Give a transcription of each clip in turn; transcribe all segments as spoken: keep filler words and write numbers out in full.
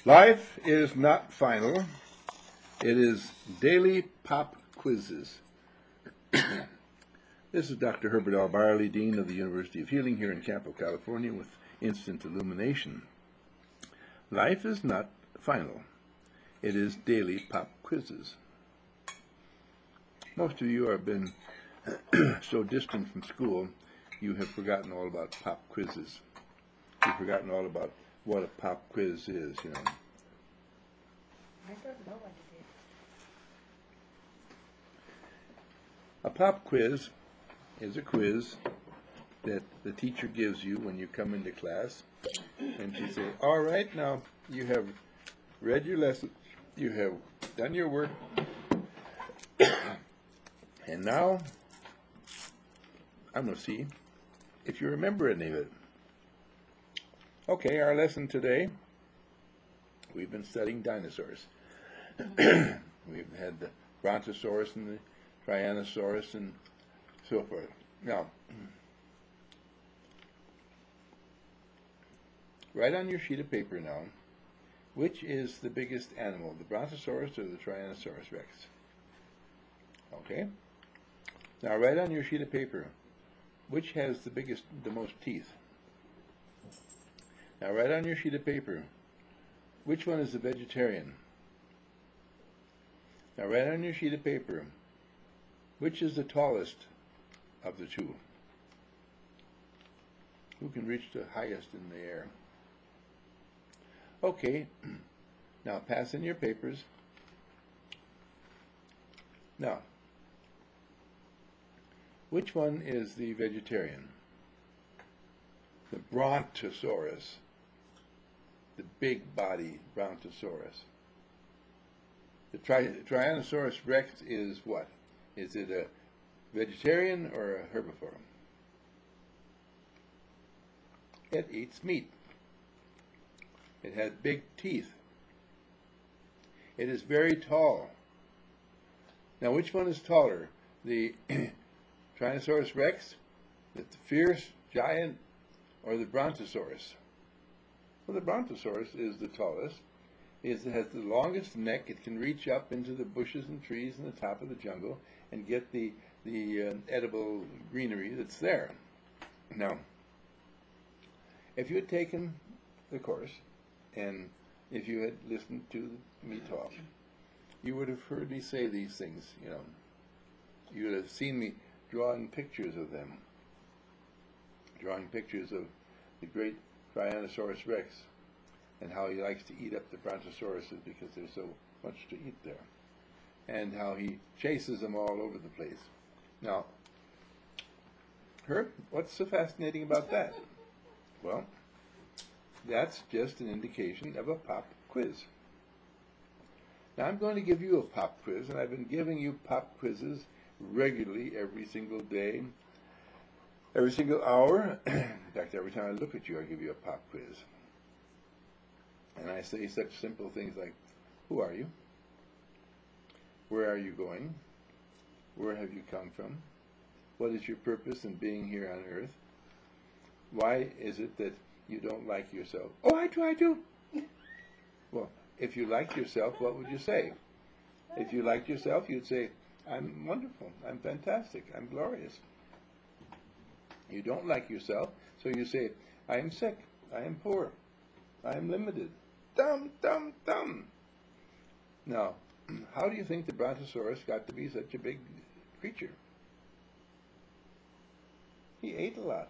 Life is not final. It is daily pop quizzes. This is Doctor Herbert L. Barley, Dean of the University of Healing here in Campo, California, with instant illumination. Life is not final. It is daily pop quizzes. Most of you have been so distant from school, you have forgotten all about pop quizzes. You've forgotten all about what a pop quiz is, you know. I don't know what it is. A pop quiz is a quiz that the teacher gives you when you come into class, and she says, all right, now you have read your lesson, you have done your work, and now I'm going to see if you remember any of it. Okay, our lesson today, we've been studying dinosaurs. We've had the Brontosaurus and the Tyrannosaurus and so forth. Now, write on your sheet of paper now, which is the biggest animal, the Brontosaurus or the Tyrannosaurus Rex? Okay? Now write on your sheet of paper, which has the biggest, the most teeth? Now write on your sheet of paper, which one is a vegetarian? Now write on your sheet of paper, which is the tallest of the two? Who can reach the highest in the air? Okay, now pass in your papers. Now, which one is the vegetarian? The Brontosaurus, the big body Brontosaurus. The tri Tyrannosaurus Rex is what? Is it a vegetarian or a herbivore? It eats meat. It has big teeth. It is very tall. Now, which one is taller? The Tyrannosaurus Rex, the fierce giant, or the Brontosaurus? Well, the Brontosaurus is the tallest. It has the longest neck. It can reach up into the bushes and trees in the top of the jungle and get the, the uh, edible greenery that's there. Now, if you had taken the course and if you had listened to me talk, you would have heard me say these things, you know. You would have seen me drawing pictures of them, drawing pictures of the great Tyrannosaurus Rex and how he likes to eat up the Brontosauruses because there's so much to eat there, and how he chases them all over the place. Now, Herb, what's so fascinating about that? Well, that's just an indication of a pop quiz. Now, I'm going to give you a pop quiz, and I've been giving you pop quizzes regularly every single day, every single hour. In fact, every time I look at you, I give you a pop quiz. And I say such simple things like, who are you? Where are you going? Where have you come from? What is your purpose in being here on earth? Why is it that you don't like yourself? Oh, I do, I do. Well, if you liked yourself, what would you say? If you liked yourself, you'd say, I'm wonderful, I'm fantastic, I'm glorious. You don't like yourself, so you say, I am sick, I am poor, I am limited. Dum, dum, dum. Now, how do you think the Brontosaurus got to be such a big creature? He ate a lot.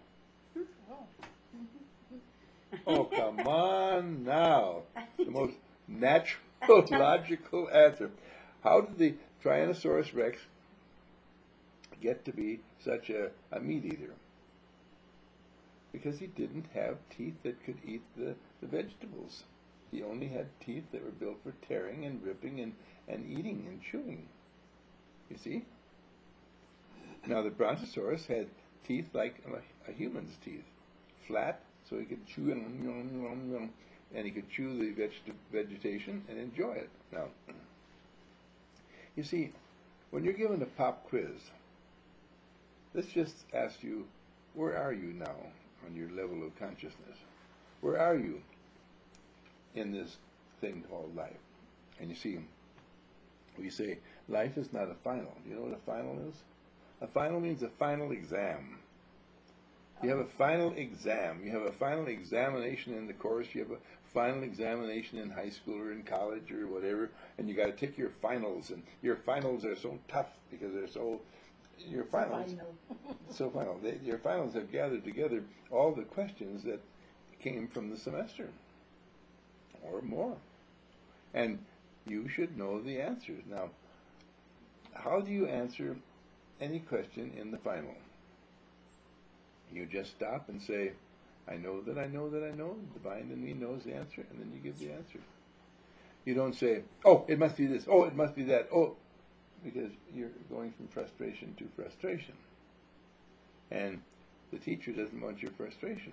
Oh, come on now. The most natural, logical answer. How did the Tyrannosaurus Rex get to be such a, a meat eater? Because he didn't have teeth that could eat the, the vegetables. He only had teeth that were built for tearing and ripping and, and eating and chewing. You see? Now the Brontosaurus had teeth like a, a human's teeth. Flat, so he could chew and, and he could chew the veg vegetation and enjoy it. Now, you see, when you're given a pop quiz, let's just ask you, where are you now on your level of consciousness? Where are you in this thing called life. And you see, we say life is not a final. Do you know what a final is? A final means a final exam. You have a final exam. You have a final examination in the course. You have a final examination in high school or in college or whatever, and you got to take your finals. And your finals are so tough because they're so your finals so final. They, your finals have gathered together all the questions that came from the semester, or more, and you should know the answers. Now, how do you answer any question in the final? You just stop and say, I know that I know that I know, the divine in me knows the answer, and then you give the answer. You don't say, oh, it must be this, oh, it must be that, oh, because you're going from frustration to frustration. And the teacher doesn't want your frustration.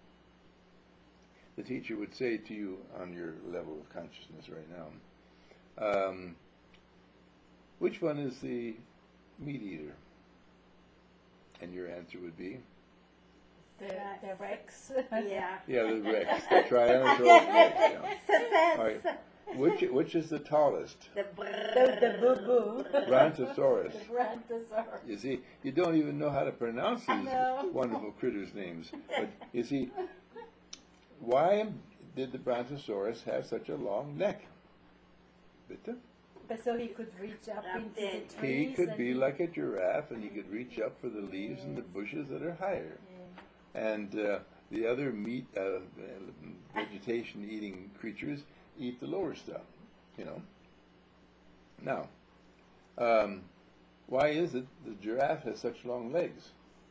The teacher would say to you on your level of consciousness right now, um, which one is the meat eater? And your answer would be? The, the Rex. Yeah. Yeah, the Rex, the Tyrannosaurus Rex. Yeah. So that's All right. Which, which is the tallest? the The, the boo-boo. Brontosaurus. The Brontosaurus. You see, you don't even know how to pronounce these No. wonderful critters' names. But you see, why did the Brontosaurus have such a long neck? Bitte? But so he could reach up Up into there. the trees. He could and be he- like a giraffe, and he could reach up for the leaves and the bushes that are higher. And uh, the other meat, uh, vegetation-eating creatures eat the lower stuff, you know. Now, um, why is it the giraffe has such long legs?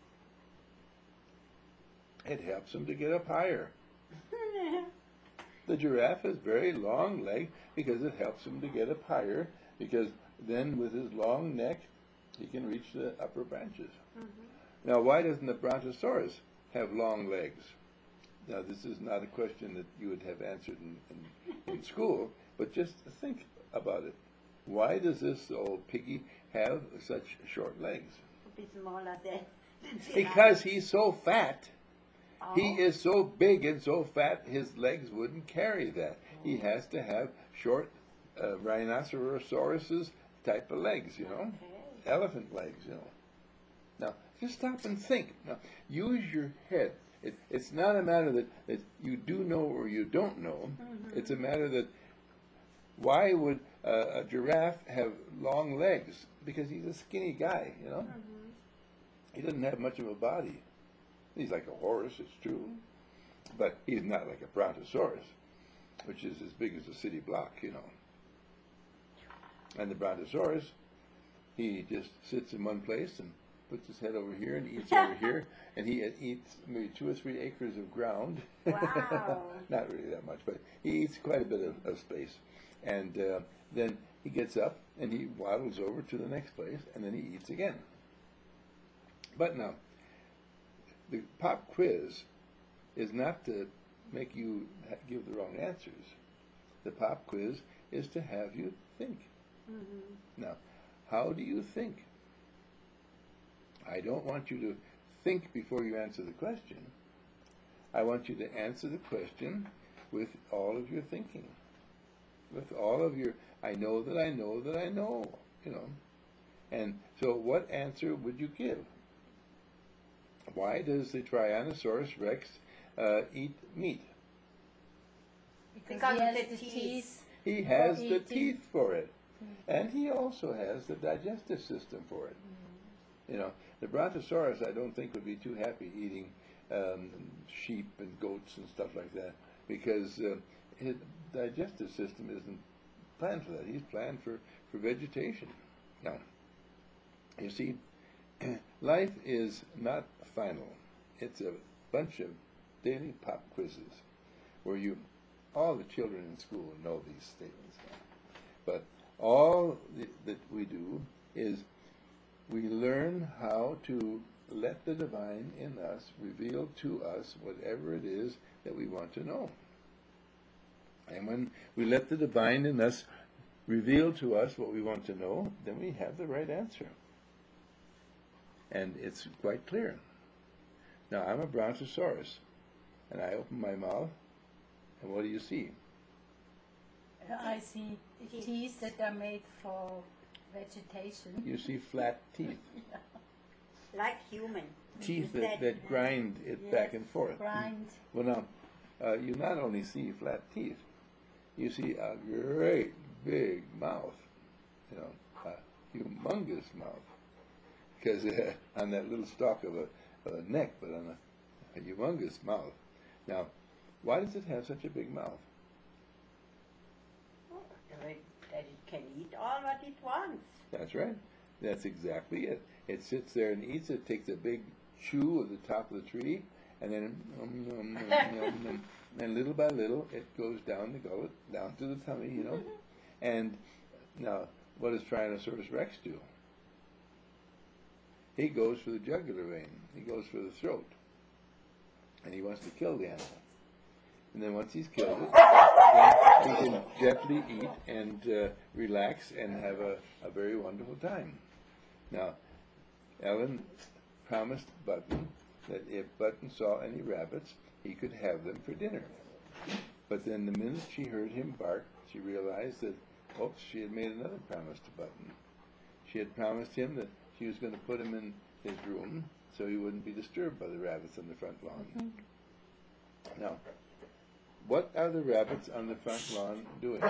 It helps him to get up higher. The giraffe has very long legs because it helps him to get up higher, because then with his long neck, he can reach the upper branches. Mm-hmm. Now, why doesn't the Brontosaurus have long legs? Now, this is not a question that you would have answered in, in, in school, but just think about it. Why does this old piggy have such short legs? be smaller than the Because he's so fat. Oh. He is so big and so fat, his legs wouldn't carry that. He has to have short uh, rhinocerosauruses type of legs, you know, Okay. elephant legs, you know. Now, just stop and think. Now, use your head. It, it's not a matter that, that you do know or you don't know. Mm-hmm. It's a matter that why would uh, a giraffe have long legs? Because he's a skinny guy, you know. Mm-hmm. He doesn't have much of a body. He's like a horse, it's true, but he's not like a brontosaurus, which is as big as a city block, you know. And the brontosaurus, he just sits in one place and puts his head over here and eats over here, and he eats maybe two or three acres of ground. Wow. Not really that much, but he eats quite a bit of, of space. And uh, then he gets up and he waddles over to the next place, and then he eats again. But now, the pop quiz is not to make you ha- give the wrong answers. The pop quiz is to have you think. Mm-hmm. Now, how do you think? I don't want you to think before you answer the question. I want you to answer the question with all of your thinking. With all of your, I know that I know that I know, you know. And so what answer would you give? Why does the Tyrannosaurus Rex uh, eat meat? Because Because he of has the the teeth. teeth. He has For the eating. teeth for it. And he also has the digestive system for it. You know, the Brontosaurus, I don't think, would be too happy eating um, sheep and goats and stuff like that, because uh, his digestive system isn't planned for that. He's planned for, for vegetation. Now, you see, life is not final. It's a bunch of daily pop quizzes where you, all the children in school know these statements now. But all th- that we do is we learn how to let the divine in us reveal to us whatever it is that we want to know. And when we let the divine in us reveal to us what we want to know, then we have the right answer. And it's quite clear. Now, I'm a Brontosaurus, and I open my mouth, and what do you see? I see Teeth. teeth that are made for vegetation. You see flat teeth. Like human. Teeth that, That- that grind it Yes, back and forth. Grind. Well, now, uh, you not only see flat teeth, you see a great big mouth, you know, a humongous mouth, because uh, on that little stalk of a, of a neck, but on a, a humongous mouth. Now, why does it have such a big mouth? That it can eat all what it wants. That's right. That's exactly it. It sits there and eats it, takes a big chew of the top of the tree, and then um, um, um, um, um, and little by little it goes down the gullet, down to the tummy, you know. And now, what does Tyrannosaurus Rex do? He goes for the jugular vein. He goes for the throat, and he wants to kill the animal. And then once he's killed it, then he can gently eat and uh, relax and have a, a very wonderful time. Now, Ellen promised Button that if Button saw any rabbits, he could have them for dinner. But then the minute she heard him bark, she realized that, oops, she had made another promise to Button. She had promised him that she was going to put him in his room so he wouldn't be disturbed by the rabbits on the front lawn. Mm-hmm. Now, what are the rabbits on the front lawn doing?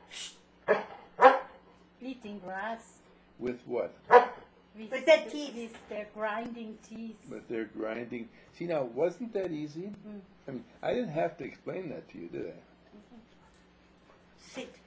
Eating grass. With what? With, With their teeth. With their grinding teeth. With their grinding. See, now, wasn't that easy? Mm. I mean, I didn't have to explain that to you, did I? Sit.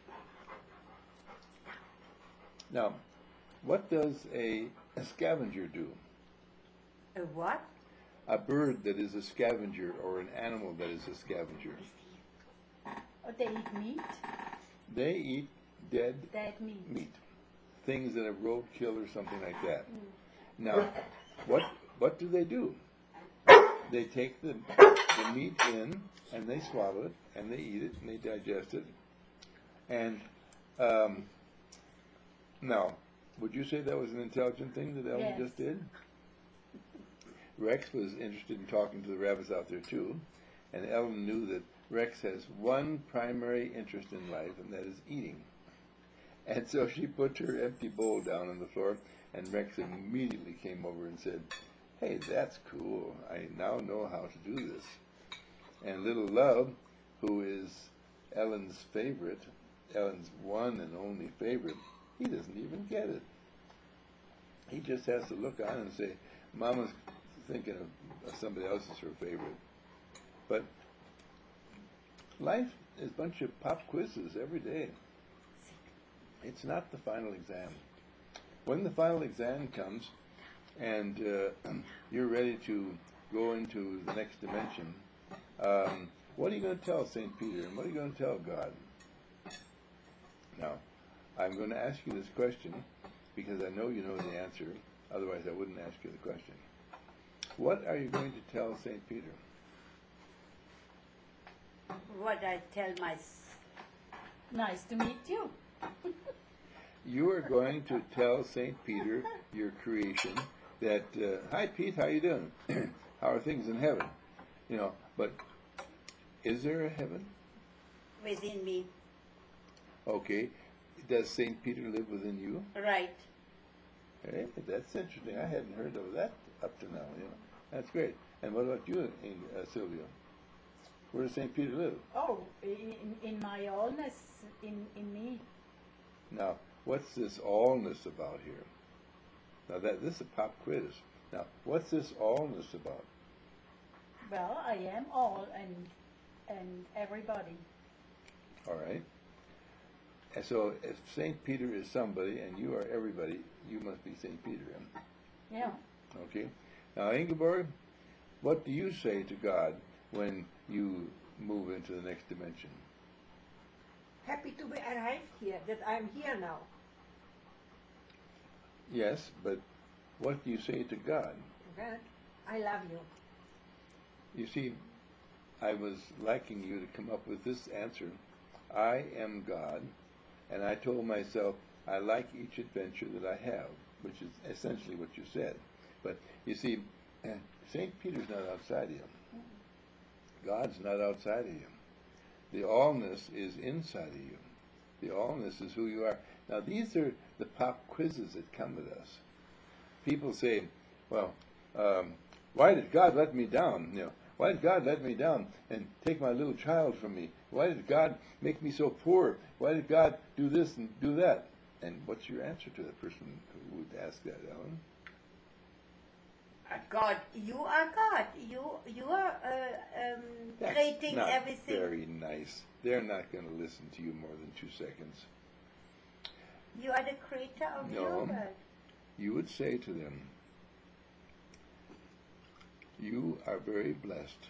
Now, what does a, a scavenger do? A what? A bird that is a scavenger or an animal that is a scavenger. Oh, they eat meat. They eat dead Dead meat. meat, things that have roadkill or something like that. Now, what what do they do? They take the, the meat in and they swallow it and they eat it and they digest it. And um, now, would you say that was an intelligent thing that Ellen Yes. just did? Rex was interested in talking to the rabbits out there too, and Ellen knew that Rex has one primary interest in life, and that is eating. And so she put her empty bowl down on the floor, and Rex immediately came over and said, "Hey, that's cool. I now know how to do this." And little Love, who is Ellen's favorite, Ellen's one and only favorite, he doesn't even get it. He just has to look on and say, "Mama's thinking of, of somebody else as her favorite." But life is a bunch of pop quizzes every day. It's not the final exam. When the final exam comes and uh, you're ready to go into the next dimension, um, what are you going to tell Saint Peter and what are you going to tell God? Now, I'm going to ask you this question because I know you know the answer. Otherwise, I wouldn't ask you the question. What are you going to tell Saint Peter? What I tell my... s- Nice to meet you. You are going to tell Saint Peter, your creation, that, uh, "Hi, Pete, how you doing? How are things in heaven?" You know, but is there a heaven? Within me. Okay. Does Saint Peter live within you? Right. Hey, that's interesting. I hadn't heard of that up to now. You know, that's great. And what about you, uh, Sylvia? Where does Saint Peter live? Oh, in, in my allness, in, in me. Now, what's this allness about here? Now, that this is a pop quiz. Now, what's this allness about? Well, I am all and and everybody. All right. And so, if Saint Peter is somebody and you are everybody, you must be Saint Peter. Huh? Yeah. Okay. Now, Ingeborg, what do you say to God when you move into the next dimension? Happy to be arrived here, that I'm here now. Yes, but what do you say to God? God, I love you. You see, I was liking you to come up with this answer. I am God, and I told myself I like each adventure that I have, which is essentially what you said. But you see, Saint Peter's not outside of you. God's not outside of you. The allness is inside of you. The allness is who you are. Now, these are the pop quizzes that come with us. People say, well, um, why did God let me down? You know, why did God let me down and take my little child from me? Why did God make me so poor? Why did God do this and do that? And what's your answer to the person who would ask that, Ellen? Uh, God, you are God. You you are uh, um, That's creating not everything. very nice. They're not going to listen to you more than two seconds. You are the creator of No. your world. You would say to them, you are very blessed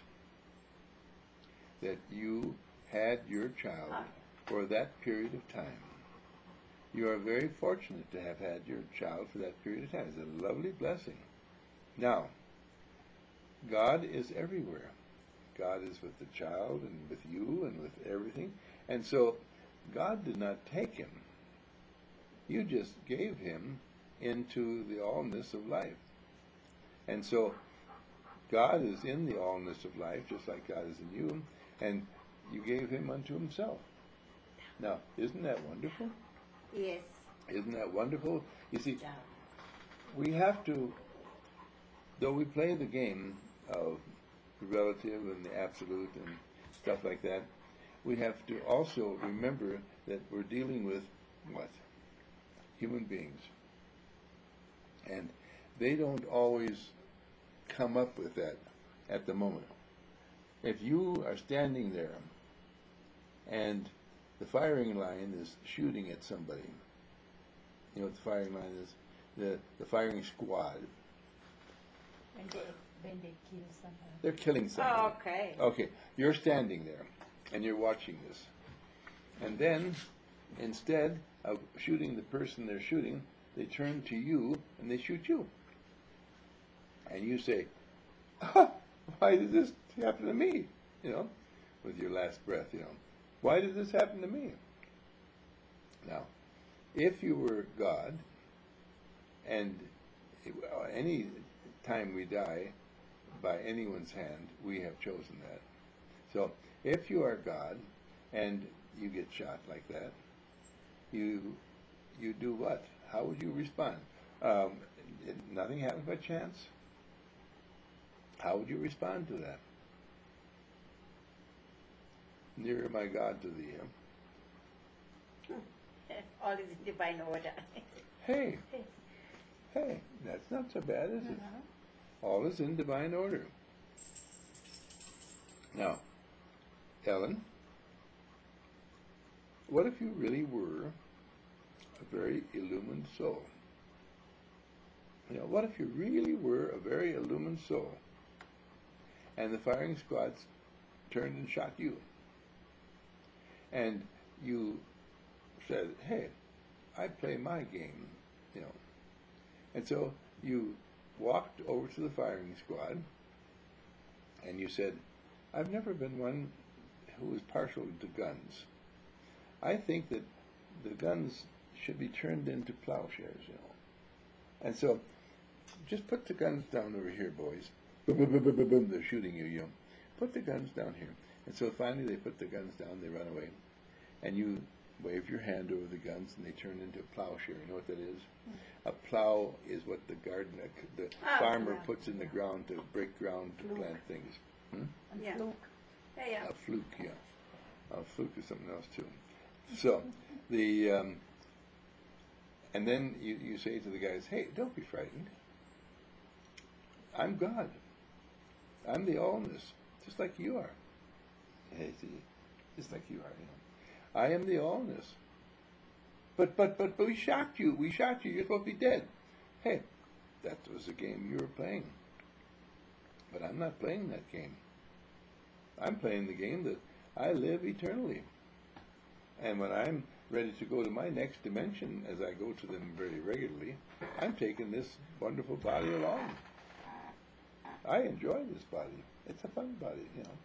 that you had your child Ah. for that period of time. You are very fortunate to have had your child for that period of time. It's a lovely blessing. Now, God is everywhere. God is with the child and with you and with everything. And so God did not take him. You just gave him into the allness of life. And so God is in the allness of life, just like God is in you, and you gave him unto himself. Now, isn't that wonderful? Yes. Isn't that wonderful? You see, Yeah. we have to, though we play the game of the relative and the absolute and stuff like that, we have to also remember that we're dealing with what? Human beings. And they don't always come up with that at the moment. If you are standing there and the firing line is shooting at somebody, you know what the firing line is? The, the firing squad. When they, when they kill somebody. They're killing somebody. Oh, okay. Okay, you're standing there and you're watching this. And then, instead of shooting the person they're shooting, they turn to you and they shoot you. And you say, ah, why did this happen to me? You know, with your last breath, you know. Why did this happen to me? Now, if you were God, and any time we die by anyone's hand, we have chosen that. So, if you are God, and you get shot like that, you you do what? How would you respond? Um, nothing happens by chance. How would you respond to that? Nearer my God to thee. Huh? All is in divine order. Hey, hey, that's not so bad, is it? Uh-huh. All is in divine order. Now, Ellen, what if you really were a very illumined soul? You know, what if you really were a very illumined soul, and the firing squads turned and shot you, and you said, hey, I play my game, you know. And so you walked over to the firing squad, and you said, I've never been one who was partial to guns. I think that the guns should be turned into plowshares, you know. And so, just put the guns down over here, boys. Boom, boom, boom, boom, boom, boom, they're shooting you, you know. Put the guns down here. And so finally they put the guns down, they run away. And you wave your hand over the guns and they turn into a plowshare. You know what that is? A plow is what the gardener, the Oh, farmer yeah. puts in the ground to break ground to Fluke. plant things. Hmm? And Yeah. fluke. Yeah, yeah. A fluke, yeah. A fluke is something else too. So, the, um, and then you, you say to the guys, hey, don't be frightened. I'm God. I'm the allness, just like you are. Hey, see, just like you are, you know. I am the allness. But, but, but, but we shot you. We shot you. You're supposed to be dead. Hey, that was the game you were playing. But I'm not playing that game. I'm playing the game that I live eternally. And when I'm ready to go to my next dimension, as I go to them very regularly, I'm taking this wonderful body along. I enjoy this body. It's a fun body, you know.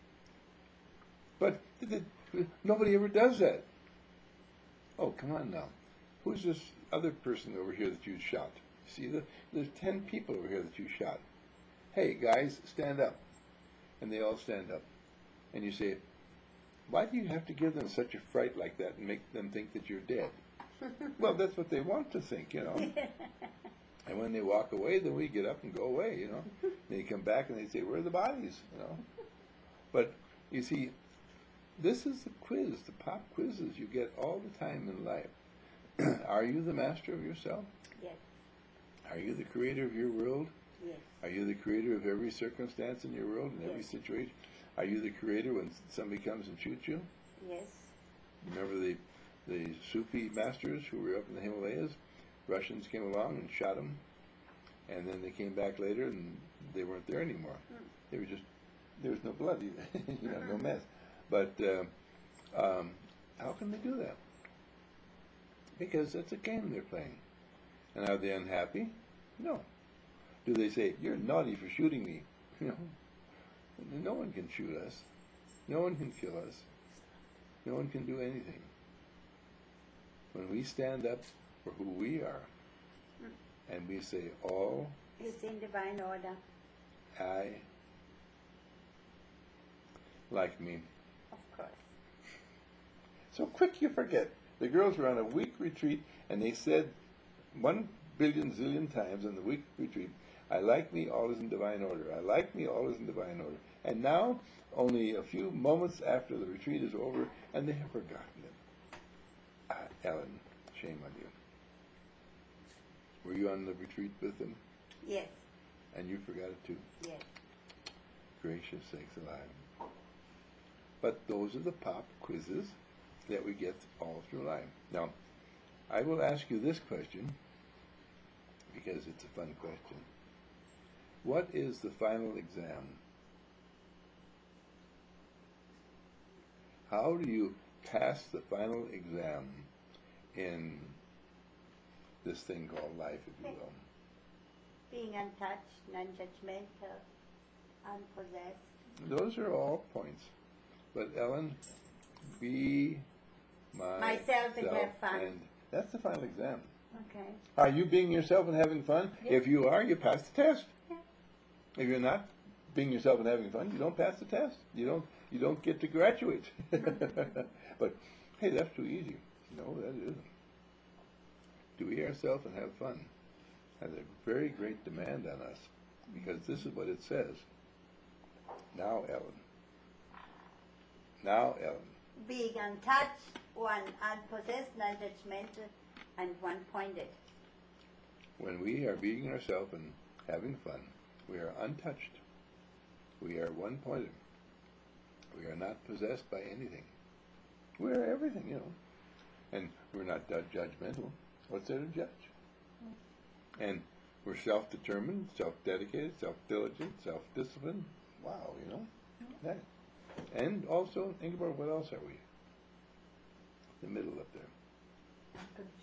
But th- th- nobody ever does that. Oh, come on now. Who's this other person over here that you shot? See, the, there's ten people over here that you shot. Hey, guys, stand up. And they all stand up. And you say, why do you have to give them such a fright like that and make them think that you're dead? Well, that's what they want to think, you know. And when they walk away, then we get up and go away, you know. They come back and they say, where are the bodies, you know. But, you see, this is the quiz, the pop quizzes you get all the time in life. Are you the master of yourself? Yes. Are you the creator of your world? Yes. Are you the creator of every circumstance in your world, in every Yes. situation? Are you the creator when somebody comes and shoots you? Yes. Remember the the Sufi masters who were up in the Himalayas? Russians came along and shot them, and then they came back later and they weren't there anymore. Mm. They were just, there was no blood, either. You know, no mess. But uh, um, how can they do that? Because it's a game they're playing. And are they unhappy? No. Do they say, you're naughty for shooting me? You know, no one can shoot us. No one can kill us. No one can do anything. When we stand up for who we are, and we say, all It's in divine order. I like me. Of course. So quick you forget. The girls were on a week retreat, and they said one billion zillion times on the week retreat, I like me, all is in divine order. I like me, all is in divine order. And now, only a few moments after the retreat is over, and they have forgotten it. Ah, Ellen, shame on you. Were you on the retreat with them? Yes. And you forgot it too? Yes. Gracious sakes alive. But those are the pop quizzes that we get all through life. Now, I will ask you this question, because it's a fun question. What is the final exam? How do you pass the final exam in this thing called life, if you will? Being untouched, non-judgmental, unpossessed. Those are all points. But Ellen, be my Myself and have fun. And that's the final exam. Okay. Are you being yourself and having fun? Yes. If you are, you pass the test. Yeah. If you're not being yourself and having fun, you don't pass the test. You don't you don't get to graduate. But hey, that's too easy. No, that isn't. Do we ourselves and have fun has a very great demand on us, because this is what it says. Now, Ellen. Now, Ellen. Being untouched, one unpossessed, non-judgmental, and one-pointed. When we are being ourselves and having fun, we are untouched. We are one-pointed. We are not possessed by anything. We are everything, you know. And we're not ju- judgmental. What's there to judge? And we're self-determined, self-dedicated, self-diligent, self-disciplined. Wow, you know. That. And also, think about what else are we? The middle up there.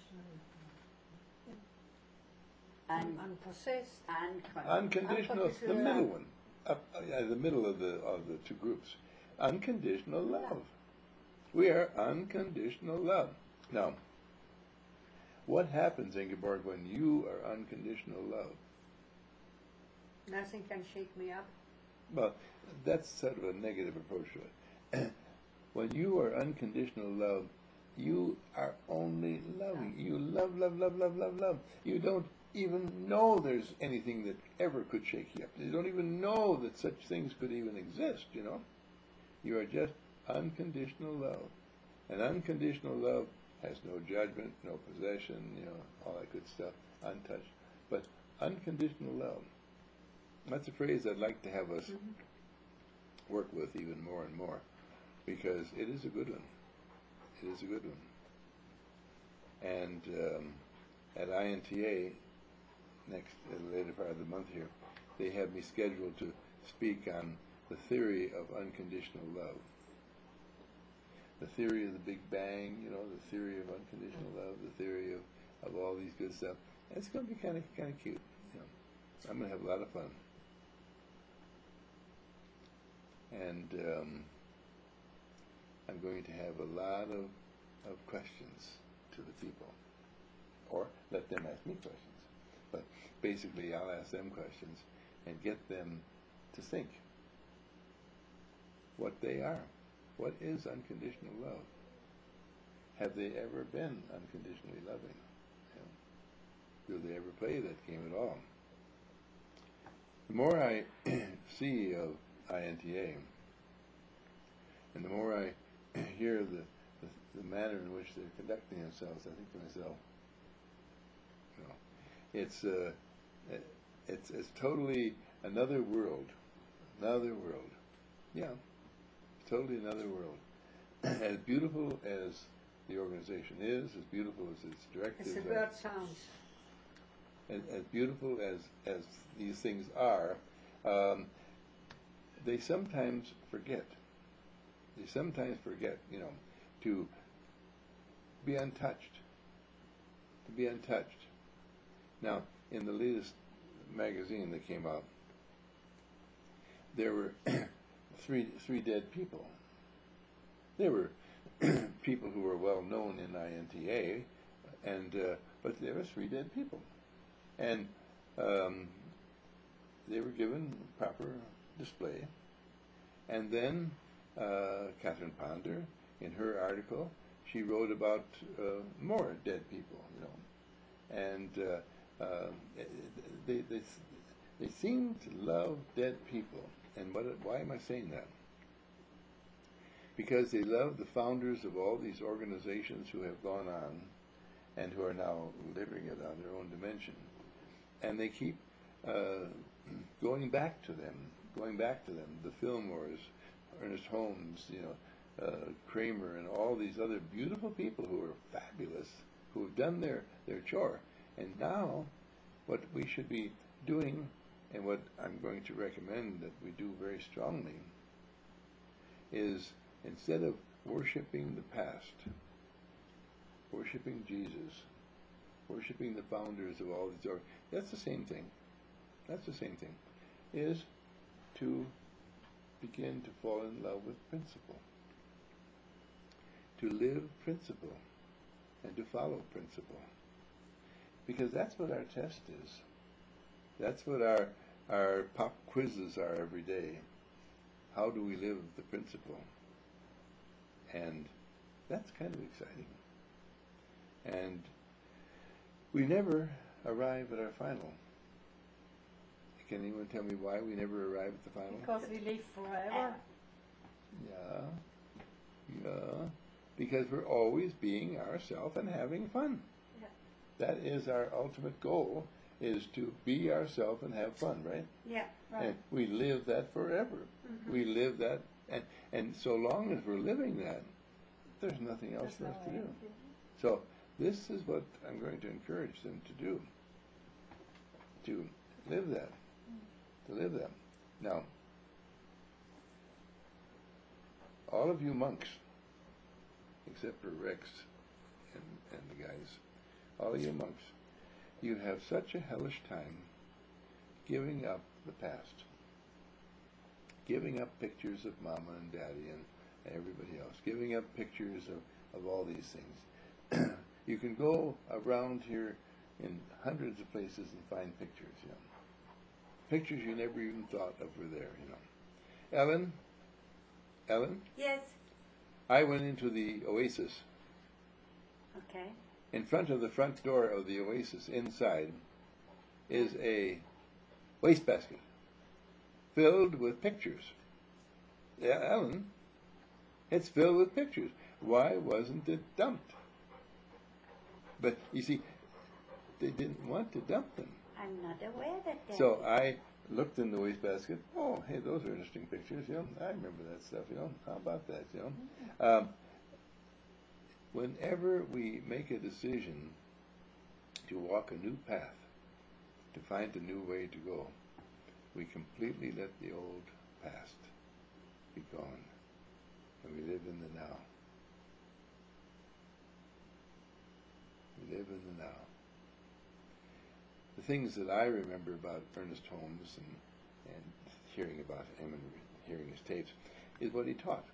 Un- Unpossessed. uncon- Unconditional, the Unconditional middle love. one, up, uh, yeah, the middle of the of the two groups. Unconditional love. We are unconditional love. Now, what happens, Ingeborg, when you are unconditional love? Nothing can shake me up. Well, that's sort of a negative approach to it. When you are unconditional love, you are only loving. You love, love, love, love, love, love. You don't even know there's anything that ever could shake you up. You don't even know that such things could even exist, you know. You are just unconditional love. And unconditional love has no judgment, no possession, you know, all that good stuff, untouched. But unconditional love, that's a phrase I'd like to have us mm-hmm. work with even more and more, because it is a good one. It is a good one. And um, at I N T A, next, uh, the later part of the month here, they have me scheduled to speak on the theory of unconditional love. The theory of the Big Bang, you know, the theory of unconditional love, the theory of, of all these good stuff. And it's going to be kind of kind of cute. You know. I'm going to have a lot of fun. And um, I'm going to have a lot of, of questions to the people. Or let them ask me questions. But basically, I'll ask them questions and get them to think what they are. What is unconditional love? Have they ever been unconditionally loving? You know, do they ever play that game at all? The more I see of I N T A, and the more I hear the, the, the manner in which they're conducting themselves, I think to myself, you know, it's uh, it's it's totally another world, another world. Yeah, totally another world. As beautiful as the organization is, as beautiful as its directives As the are, word sounds. as, as beautiful as as these things are, um, they sometimes forget. They sometimes forget, you know, to be untouched. To be untouched. Now, in the latest magazine that came out, there were three three dead people. There were people who were well known in I N T A, and uh, but there were three dead people, and um, they were given proper display. And then uh, Catherine Ponder, in her article, she wrote about uh, more dead people, you know, and uh, uh, they, they they seem to love dead people. And what? Why am I saying that? Because they love the founders of all these organizations who have gone on and who are now living it on their own dimension, and they keep uh, going back to them, going back to them. The Fillmores, Ernest Holmes, you know, uh, Kramer, and all these other beautiful people who are fabulous, who have done their, their chore. And now, what we should be doing, and what I'm going to recommend that we do very strongly, is instead of worshiping the past, worshiping Jesus, worshiping the founders of all these, or that's the same thing. That's the same thing. Is to begin to fall in love with principle, to live principle, and to follow principle, because that's what our test is. That's what our our pop quizzes are every day. How do we live the principle? And that's kind of exciting. And we never arrive at our final. Can anyone tell me why we never arrive at the final? Because we live forever. Yeah. Yeah. Because we're always being ourselves and having fun. Yeah. That is our ultimate goal, is to be ourselves and have fun, right? Yeah. Right. And we live that forever. Mm-hmm. We live that, and, and so long as we're living that, there's nothing else There's for us no to do. end. So this is what I'm going to encourage them to do, to live that, to live that. Now, all of you monks, except for Rex and, and the guys, all of you monks, you have such a hellish time giving up the past, giving up pictures of Mama and Daddy and everybody else, giving up pictures of, of all these things. You can go around here in hundreds of places and find pictures, you know. Pictures you never even thought of were there, you know. Ellen, Ellen, Yes. I went into the Oasis. Okay. In front of the front door of the Oasis, inside, is a wastebasket filled with pictures. Yeah, Ellen, it's filled with pictures. Why wasn't it dumped? But you see, they didn't want to dump them. I'm not aware that that So is- I looked in the wastebasket. Oh, hey, those are interesting pictures. You know, I remember that stuff. You know, how about that? You know, um, whenever we make a decision to walk a new path, to find a new way to go, we completely let the old past be gone, and we live in the now. We live in the now. The things that I remember about Ernest Holmes and, and hearing about him and hearing his tapes is what he taught.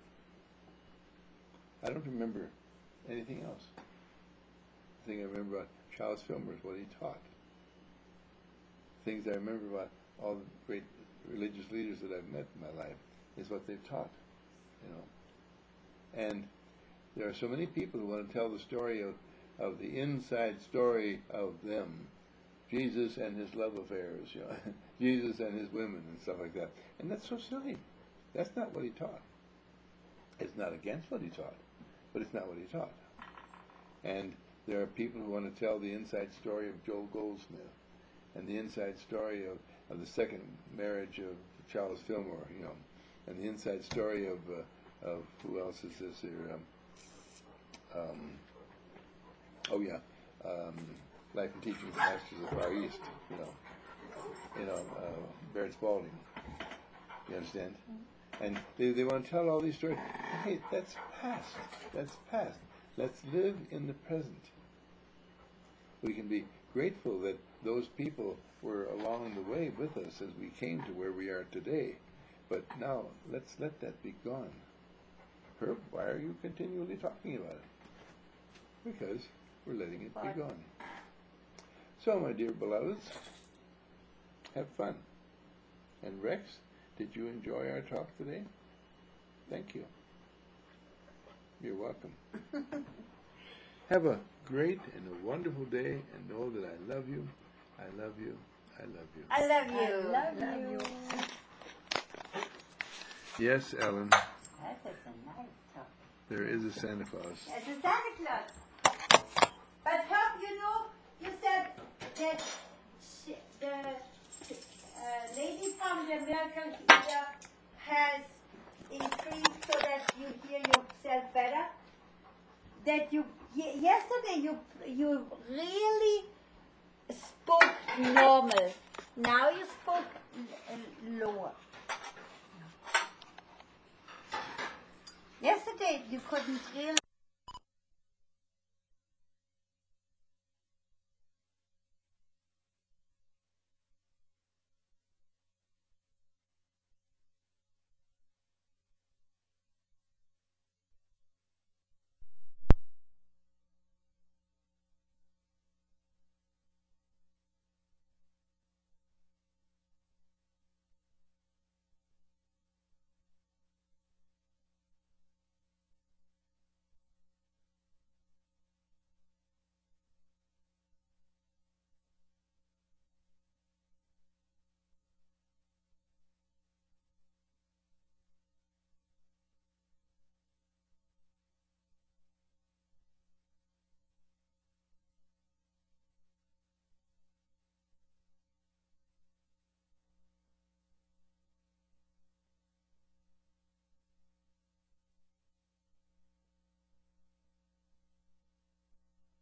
I don't remember anything else. The thing I remember about Charles Fillmore is what he taught. Things I remember about all the great religious leaders that I've met in my life is what they've taught, you know. And there are so many people who want to tell the story of, of the inside story of them. Jesus and his love affairs, you know, Jesus and his women and stuff like that. And that's so silly. That's not what he taught. It's not against what he taught, but it's not what he taught. And there are people who want to tell the inside story of Joel Goldsmith and the inside story of, of the second marriage of Charles Fillmore, you know, and the inside story of uh, of who else is this here? Um, um, oh yeah, um, Life and Teaching of the Masters of the Far East, you know, you know, uh, Baird Spalding. You understand? And they they want to tell all these stories. Hey, that's past. That's past. Let's live in the present. We can be grateful that those people were along the way with us as we came to where we are today. But now, let's let that be gone. Herb, why are you continually talking about it? Because we're letting it be gone. So, my dear beloveds, have fun. And Rex, did you enjoy our talk today? Thank you. You're welcome. Have a great and a wonderful day, and know that I love you, I love you, I love you. I love you. I love you. Yes, Ellen, That is a nice talk. there is a Santa Claus. It's a Santa Claus. But Herb, you know, you said that she, the uh, lady from the miracle here has increased so that you hear yourself better. That you ye- yesterday you you really spoke normal. Now you spoke l- lower. Yesterday you couldn't really